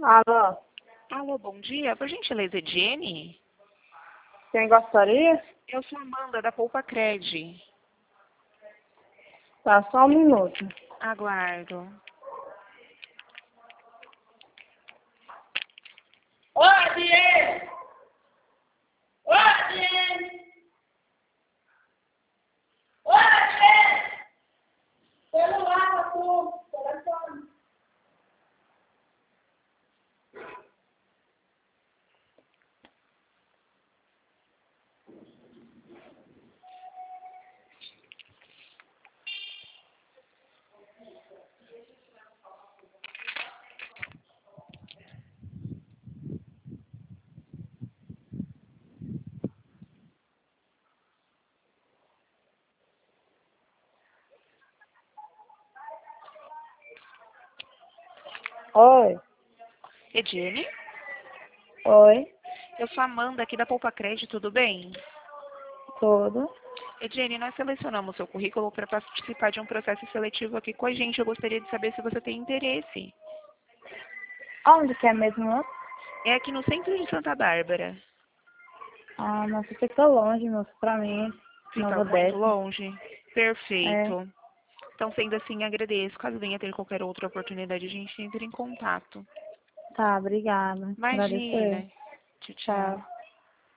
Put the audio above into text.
Alô, Alô, bom dia. Por gentileza, Jenny? quem gostaria? Eu sou Amanda, da Poupa Cred. Tá, só um minuto. Aguardo. Ô, Diene! Ô, Diene! Ô, Diene! Celular pra tu, telefone. Oi, É Jenny? oi, Eu sou Amanda, aqui da Poupa Cred, tudo bem? tudo. Jenny, nós selecionamos seu currículo para participar de um processo seletivo aqui com a gente. Eu gostaria de saber se você tem interesse. Onde que é mesmo? É aqui no centro de Santa Bárbara. Ah, nossa, fica longe, moço, pra mim. Fica Nova muito Odessa. longe? É, Perfeito. Então, sendo assim, agradeço. Caso venha ter qualquer outra oportunidade, a gente entre em contato. tá, obrigada. Agradeço. Imagina. Tchau, Tchau. tchau.